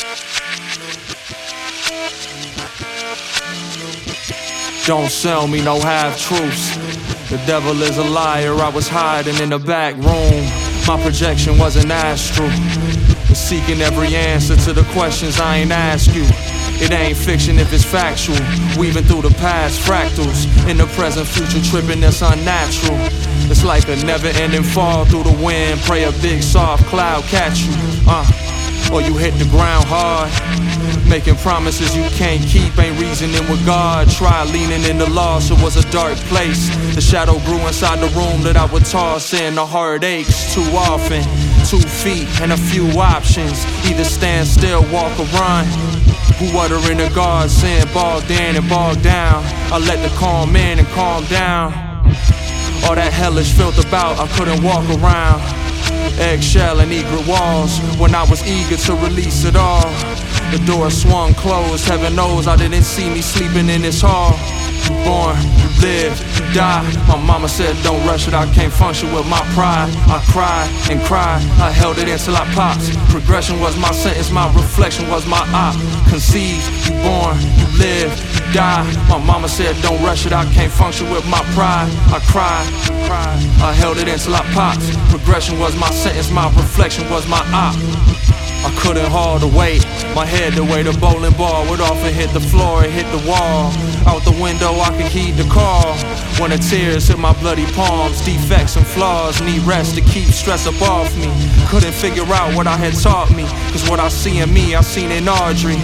Don't sell me no half-truths. The devil is a liar. I was hiding in the back room. My projection wasn't astral. Seeking every answer to the questions I ain't asked you. It ain't fiction if it's factual. Weaving through the past fractals. In the present, future tripping that's unnatural. It's like a never-ending fall through the wind. Pray a big soft cloud catch you. Or you hit the ground hard. Making promises you can't keep, ain't reasoning with God. Try leaning in the loss, it was a dark place. The shadow grew inside the room that I would toss in. The heart aches too often. 2 feet and a few options. Either stand still, walk or run. Who uttering the God saying bogged in and bogged down. I let the calm in and calm down. All that hellish felt about, I couldn't walk around. Eggshell and egret walls. When I was eager to release it all, the door swung closed. Heaven knows I didn't see me sleeping in this hall. You born, you live, you die. My mama said don't rush it, I can't function with my pride. I cried and cried, I held it until I popped. Progression was my sentence, my reflection was my op. Conceived, you born, you live, you die. My mama said don't rush it, I can't function with my pride. I cried, I held it until I popped. Progression was my sentence, my reflection was my op. I couldn't haul the weight, my head the way the bowling ball would often hit the floor and hit the wall. Out the window I could heed the call. When the tears hit my bloody palms, defects and flaws need rest to keep stress up off me. Couldn't figure out what I had taught me, cause what I see in me I seen in Audrey.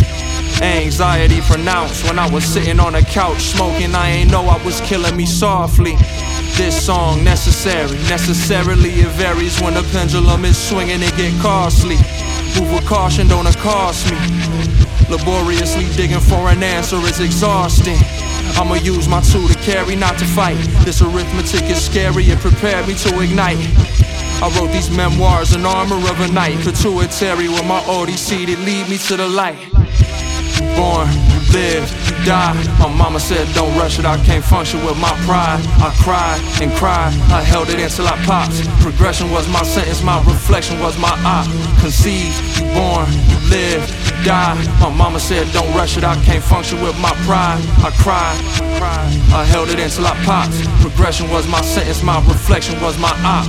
Anxiety pronounced when I was sitting on a couch smoking. I ain't know I was killing me softly. This song necessarily it varies. When the pendulum is swinging it get costly. Move with caution, don't accost me. Laboriously digging for an answer is exhausting. I'ma use my tool to carry, not to fight. This arithmetic is scary, it prepared me to ignite. I wrote these memoirs in armor of a knight. Pituitary with my odyssey that lead me to the light. Born, you live, you die. My mama said don't rush it, I can't function with my pride. I cried and cried, I held it until I popped. Progression was my sentence, my reflection was my op. Conceived, you born, you live, you die. My mama said don't rush it, I can't function with my pride. I cried, I held it until I popped. Progression was my sentence, my reflection was my op.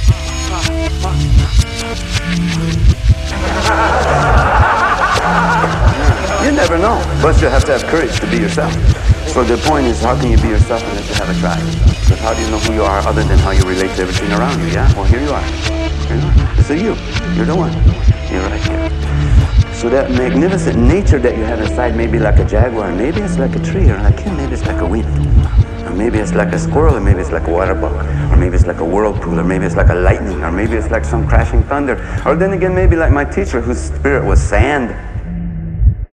You never know, but you have to have courage to be yourself. So the point is, how can you be yourself unless you have a tribe? Because how do you know who you are other than how you relate to everything around you, yeah? Well, here you are. Here you are. This is you. You're the one. You're right here. So that magnificent nature that you have inside may be like a jaguar, maybe it's like a tree, or like him, maybe it's like a wind. Or maybe it's like a squirrel, or maybe it's like a water bug, or maybe it's like a whirlpool, or maybe it's like a lightning, or maybe it's like some crashing thunder. Or then again, maybe like my teacher whose spirit was sand.